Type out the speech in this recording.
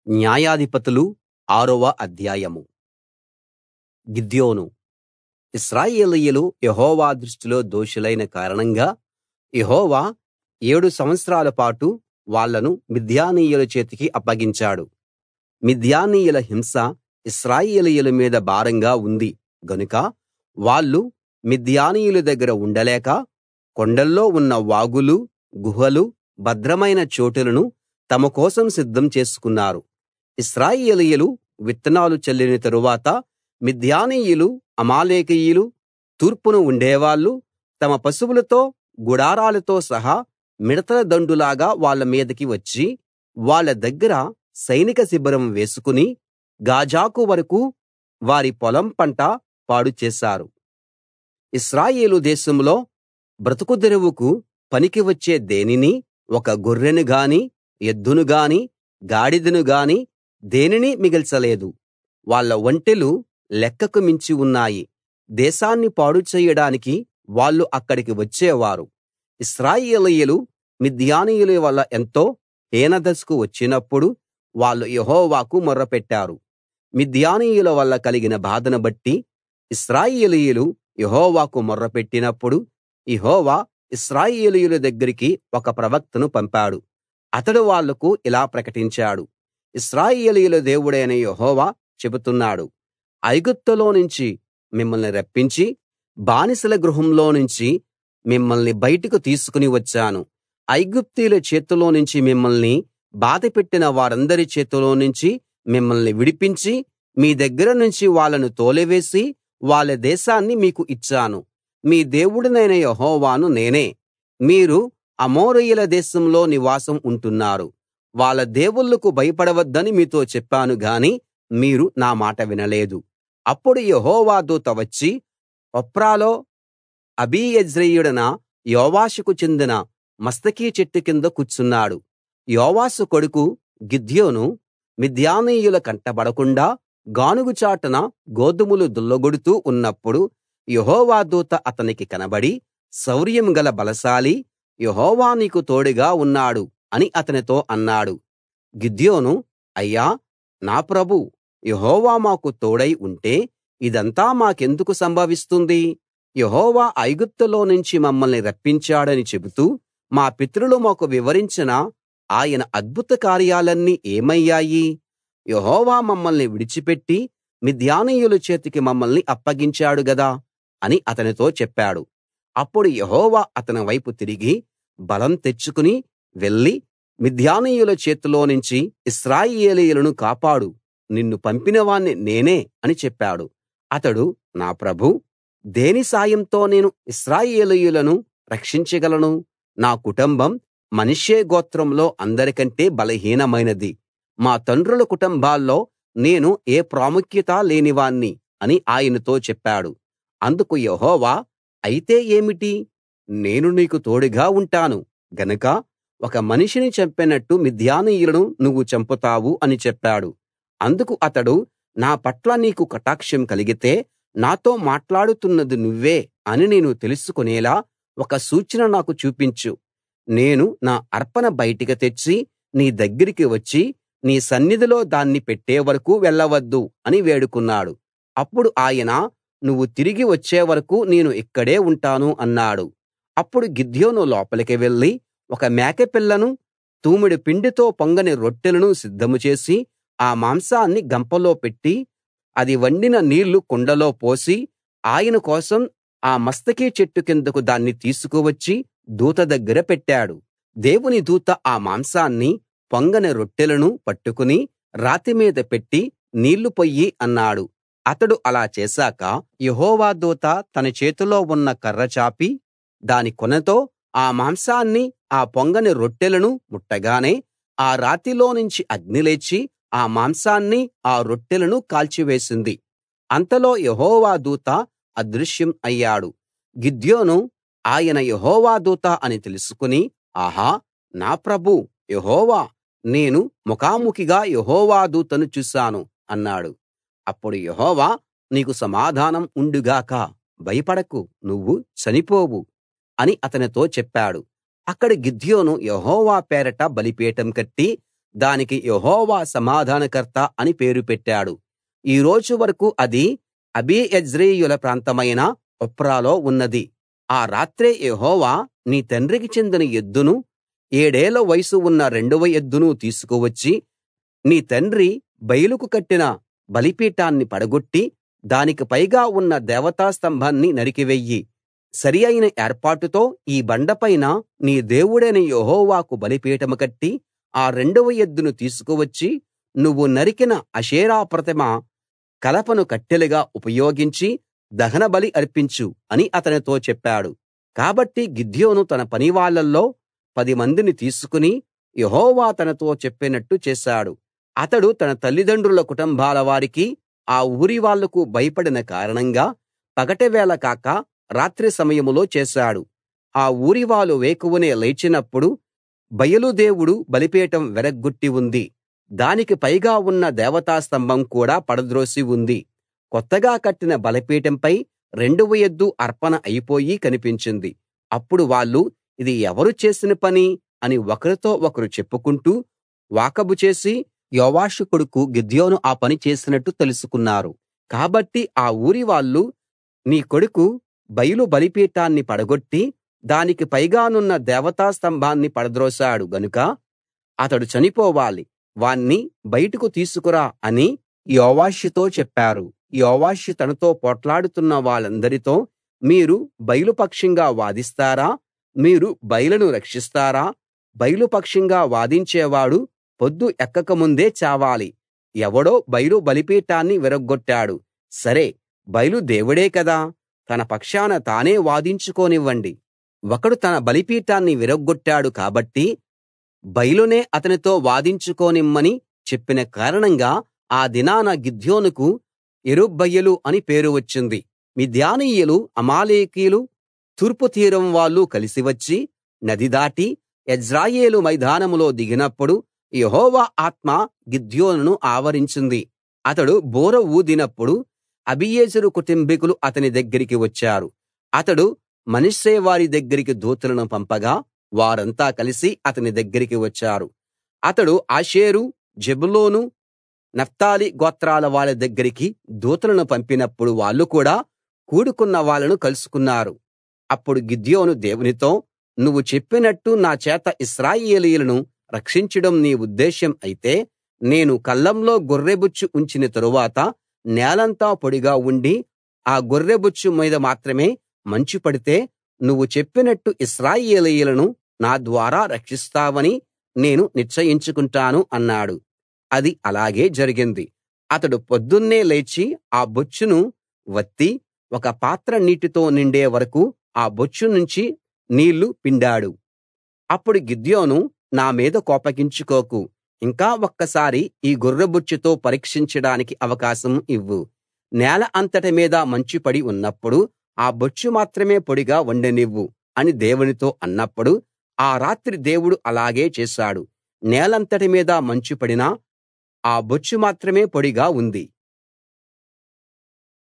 న్యాయాధిపతులు 6వ అధ్యాయం. గిద్యోను. ఇశ్రాయేలీయులు యెహోవా దృష్టిలో దోషులైన కారణంగా యెహోవా 7 సంవత్సరాల పాటు వాళ్ళను మిద్యానీయుల చేతికి అప్పగించాడు. మిద్యానీయుల హింస ఇశ్రాయేలీయుల మీద భారంగా ఉంది గనుక వాళ్ళు మిద్యానీయుల దగ్గర ఉండలేక కొండల్లో ఉన్న వాగులు, గుహలు, భద్రమైన చోటులను తమ కోసం సిద్ధం చేసుకున్నారు. ఇశ్రాయేలీయులు విత్తనాలు చల్లిన తరువాత మిద్యానీయులు, అమాలేకీయులు తూర్పున ఉండేవాళ్ళు తమ పశువులతో గుడారాలతో సహా మిడతల దండులాగా వాళ్ళ మీదికి వచ్చి వాళ్ళ దగ్గర సైనిక శిబిరం వేసుకుని గాజాకు వరకూ వారి పొలం పంట పాడు చేశారు. ఇశ్రాయేలు దేశంలో బ్రతుకుదెరువుకు పనికి వచ్చే దేనినీ, ఒక గొర్రెను గానీ, ఎద్దును గానీ, గాడిదను గానీ దేనినీ మిగల్చలేదు. వాళ్ళ ఒంటెలు లెక్కకు మించి ఉన్నాయి. దేశాన్ని పాడు చెయ్యడానికి వాళ్ళు అక్కడికి వచ్చేవారు. ఇశ్రాయేలీయులు మిద్యానీయుల వల్ల ఎంతో హీనదశకు వచ్చినప్పుడు వాళ్ళు యెహోవాకు మొర్రపెట్టారు. మిద్యానీయుల వల్ల కలిగిన బాధను బట్టి ఇశ్రాయేలీయులు యెహోవాకు మొర్రపెట్టినప్పుడు యెహోవా ఇశ్రాయేలీయుల దగ్గరికి ఒక ప్రవక్తను పంపాడు. అతడు వాళ్లకు ఇలా ప్రకటించాడు: ఇశ్రాయేలీయుల దేవుడైన యెహోవా చెబుతున్నాడు, ఐగుప్తులో నుంచి మిమ్మల్ని రప్పించి బానిసల గృహంలో నుంచి మిమ్మల్ని బయటకు తీసుకుని వచ్చాను. ఐగుప్తీయుల చేతిలో నుంచి మిమ్మల్ని బాధపెట్టిన వారందరి చేతిలో నుంచి మిమ్మల్ని విడిపించి మీ దగ్గర నుంచి వాళ్ళను తోలివేసి వాళ్ళ దేశాన్ని మీకు ఇచ్చాను. మీ దేవుడినైన యెహోవాను నేనే. మీరు అమోరీయుల దేశంలో నివాసం ఉంటున్నారు. వాళ్ళ దేవుళ్ళకు భయపడవద్దని మీతో చెప్పాను గాని మీరు నా మాట వినలేదు. అప్పుడు యెహోవా దూత వచ్చి ఒఫ్రాలో అబీయెజ్రీయుడైన యోవాషుకు చెందిన మస్తకి చెట్టు కింద కూర్చున్నాడు. యోవాషు కొడుకు గిద్యోను మిద్యానీయుల కంటబడకుండా గానుగ చాటున గోధుమలు దుళ్ళగొడుతూ ఉన్నప్పుడు యెహోవా దూత అతనికి కనబడి, శౌర్యం గల బలశాలీ, యెహోవా నీకు తోడుగా ఉన్నాడు అని అతనితో అన్నాడు. గిద్యోను, అయ్యా నా ప్రభూ, యెహోవా మాకు తోడై ఉంటే ఇదంతా మాకెందుకు సంభవిస్తుంది? యెహోవా ఐగుప్తులో నుంచి మమ్మల్ని రప్పించాడని చెబుతూ మా పితరులు మాకు వివరించిన ఆయన అద్భుత కార్యాలన్నీ ఏమయ్యాయి? యెహోవా మమ్మల్ని విడిచిపెట్టి మిద్యానీయుల చేతికి మమ్మల్ని అప్పగించాడు గదా అని అతనితో చెప్పాడు. అప్పుడు యెహోవా అతని వైపు తిరిగి, బలం తెచ్చుకుని వెళ్లి మిద్యానీయుల చేతిలో నుంచి ఇశ్రాయేలీయులను కాపాడు, నిన్ను పంపినవాణ్ణి నేనే అని చెప్పాడు. అతడు, నా ప్రభూ, దేని సాయంతో నేను ఇశ్రాయేలీయులను రక్షించగలను? నా కుటుంబం మనష్షే గోత్రంలో అందరికంటే బలహీనమైనది. మా తండ్రుల కుటుంబాల్లో నేను ఏ ప్రాముఖ్యత లేనివాణ్ణి అని ఆయనతో చెప్పాడు. అందుకు యెహోవా, అయితే ఏమిటి? నేను నీకు తోడుగా ఉంటాను గనక ఒక మనిషిని చంపినట్టు మిద్యానీయులను నువ్వు చంపుతావు అని చెప్పాడు. అందుకు అతడు, నా పట్ల నీకు కటాక్షం కలిగితే నాతో మాట్లాడుతున్నది నువ్వే అని నేను తెలుసుకునేలా ఒక సూచన నాకు చూపించు. నేను నా అర్పణ బయటికి తెచ్చి నీ దగ్గరికి వచ్చి నీ సన్నిధిలో దాన్ని పెట్టే వరకూ వెళ్ళవద్దు అని వేడుకున్నాడు. అప్పుడు ఆయన, నువ్వు తిరిగి వచ్చే వరకూ నేను ఇక్కడే ఉంటాను అన్నాడు. అప్పుడు గిద్యోను లోపలికి వెళ్లి ఒక మేకపిల్లను, తూమెడు పిండితో పొంగని రొట్టెలను సిద్ధం చేసి ఆ మాంసాన్ని గంపలో పెట్టి అది వండిన నీళ్లు కుండలో పోసి ఆయన కోసం ఆ మస్తకి చెట్టు కిందకు దాన్ని తీసుకువచ్చి దూత దగ్గర పెట్టాడు. దేవుని దూత ఆ మాంసాన్ని, పొంగని రొట్టెలను పట్టుకుని రాతి మీద పెట్టి నీళ్లు పొయ్యి అన్నాడు. అతడు అలా చేశాక యెహోవా దూత తన చేతిలో ఉన్న కర్ర చాపి దాని కొనతో ఆ మాంసాన్ని, ఆ పొంగని రొట్టెలను ముట్టగానే ఆ రాతిలో నుంచి అగ్ని లేచి ఆ మాంసాన్ని, ఆ రొట్టెలను కాల్చివేసింది. అంతలో యెహోవా దూత అదృశ్యం అయ్యాడు. గిద్యోను ఆయన యెహోవా దూత అని తెలుసుకుని, ఆహా, నా ప్రభూ యెహోవా, నేను ముఖాముఖిగా యెహోవా దూతను చూశాను అన్నాడు. అప్పుడు యెహోవా, నీకు సమాధానం ఉండు గాక, భయపడకు, నువ్వు చనిపోవు అని అతనితో చెప్పాడు. అక్కడ గిద్యోను యెహోవా పేరట బలిపీఠం కట్టి దానికి యెహోవా సమాధానకర్త అని పేరు పెట్టాడు. ఈ రోజు వరకూ అది అబీయెజ్రీయుల ప్రాంతమైన ఒఫ్రాలో ఉన్నది. ఆ రాత్రే యెహోవా నీ తండ్రికి చెందిన ఎద్దును, 7 ఏళ్ల వయసు ఉన్న రెండవ ఎద్దును తీసుకువచ్చి నీ తండ్రి బయలుకు కట్టిన బలిపీఠాన్ని పడగొట్టి దానికి పైగా ఉన్న దేవతా స్తంభాన్ని నరికివెయ్యి. సరి అయిన ఏర్పాటుతో ఈ బండపైన నీ దేవుడైన యెహోవాకు బలిపీఠం కట్టి ఆ రెండవ ఎద్దును తీసుకువచ్చి నువ్వు నరికిన అషేరా ప్రతిమ కలపను కట్టెలుగా ఉపయోగించి దహనబలి అర్పించు అని అతనితో చెప్పాడు. కాబట్టి గిద్యోను తన పనివాళ్ళల్లో 10 మందిని తీసుకుని యెహోవా తనతో చెప్పినట్టు చేశాడు. అతడు తన తల్లిదండ్రుల కుటుంబాల వారికి ఆ ఊరి వాళ్లకు భయపడిన కారణంగా పగటివేళ కాక రాత్రి సమయంలో చేశాడు. ఆ ఊరివాళ్ళు వేకువనే లేచినప్పుడు బయలు దేవుడు బలిపీఠం విరగ్గొట్టి ఉంది. దానికి పైగా ఉన్న దేవతా స్తంభం కూడా పడద్రోసి ఉంది. కొత్తగా కట్టిన బలిపీఠంపై రెండవ ఎద్దు అర్పణ అయిపోయి కనిపించింది. అప్పుడు వాళ్ళు ఇది ఎవరు చేసిన పని అని ఒకరితో ఒకరు చెప్పుకుంటూ వాకబు చేసి యోవాషు కొడుకు గిద్యోను ఆ పని చేసినట్టు తెలుసుకున్నారు. కాబట్టి ఆ ఊరి వాళ్ళు నీ కొడుకు బయలు బలిపీఠాన్ని పడగొట్టి దానికి పైగానున్న దేవతా స్తంభాన్ని పడద్రోశాడు గనుక అతడు చనిపోవాలి, వాణ్ణి బయటకు తీసుకురా అని యోవాషుతో చెప్పారు. యోవాషు తనతో పోట్లాడుతున్న వాళ్ళందరితో మీరు బయలు పక్షంగా వాదిస్తారా? మీరు బయలును రక్షిస్తారా? బయలు పక్షంగా వాదించేవాడు పొద్దు ఎక్కకముందే చావాలి. ఎవడో బయలు బలిపీఠాన్ని విరగ్గొట్టాడు. సరే, బయలు దేవుడే కదా, తన పక్షాన తానే వాదించుకోనివ్వండి. ఒకడు తన బలిపీఠాన్ని విరగ్గొట్టాడు కాబట్టి బయలునే అతనితో వాదించుకోనిమ్మని చెప్పిన కారణంగా ఆ దినాన గిద్యోనుకు యెరుబ్బయలు అని పేరు వచ్చింది. మిద్యానీయులు, అమాలేకీయులు, తూర్పు తీరం వాళ్ళు కలిసి వచ్చి నది దాటి యెజ్రెయేలు మైదానంలో దిగినప్పుడు యెహోవా ఆత్మ గిద్యోనును ఆవరించింది. అతడు బూర ఊదినప్పుడు అబీయెజెరు కుటుంబీకులు అతని దగ్గరికి వచ్చారు. అతడు మనష్షే వారి దగ్గరికి దూతలను పంపగా వారంతా కలిసి అతని దగ్గరికి వచ్చారు. అతడు ఆషేరు, జెబూలూను, నఫ్తాలి గోత్రాల వాళ్ళ దగ్గరికి దూతలను పంపినప్పుడు వాళ్ళు కూడా కూడుకున్న వాళ్ళను కలుసుకున్నారు. అప్పుడు గిద్యోను దేవునితో, నువ్వు చెప్పినట్టు నా చేత ఇశ్రాయేలీయులను రక్షించడం నీ ఉద్దేశ్యం అయితే నేను కళ్ళంలో గొర్రెబొచ్చు ఉంచిన తరువాత నేలంతా పొడిగా ఉండి ఆ గొర్రెబొచ్చు మీద మాత్రమే మంచు పడితే నువ్వు చెప్పినట్టు ఇశ్రాయేలీయులను నా ద్వారా రక్షిస్తావని నేను నిశ్చయించుకుంటాను అన్నాడు. అది అలాగే జరిగింది. అతడు పొద్దున్నే లేచి ఆ బొచ్చును వత్తి ఒక పాత్ర నీటితో నిండే వరకూ ఆ బొచ్చు నుంచి నీళ్లు పిండాడు. అప్పుడు గిద్యోను, నా మీద కోపగించుకోకు, ఇంకా ఒక్కసారి ఈ గొర్రెబొచ్చుతో పరీక్షించడానికి అవకాశం ఇవ్వు. నేల అంతటి మీద మంచు పడి ఉన్నప్పుడు ఆ బొచ్చు మాత్రమే పొడిగా ఉండనివ్వు అని దేవునితో అన్నప్పుడు ఆ రాత్రి దేవుడు అలాగే చేశాడు. నేలంతటి మీద మంచు పడినా ఆ బొచ్చు మాత్రమే పొడిగా ఉంది.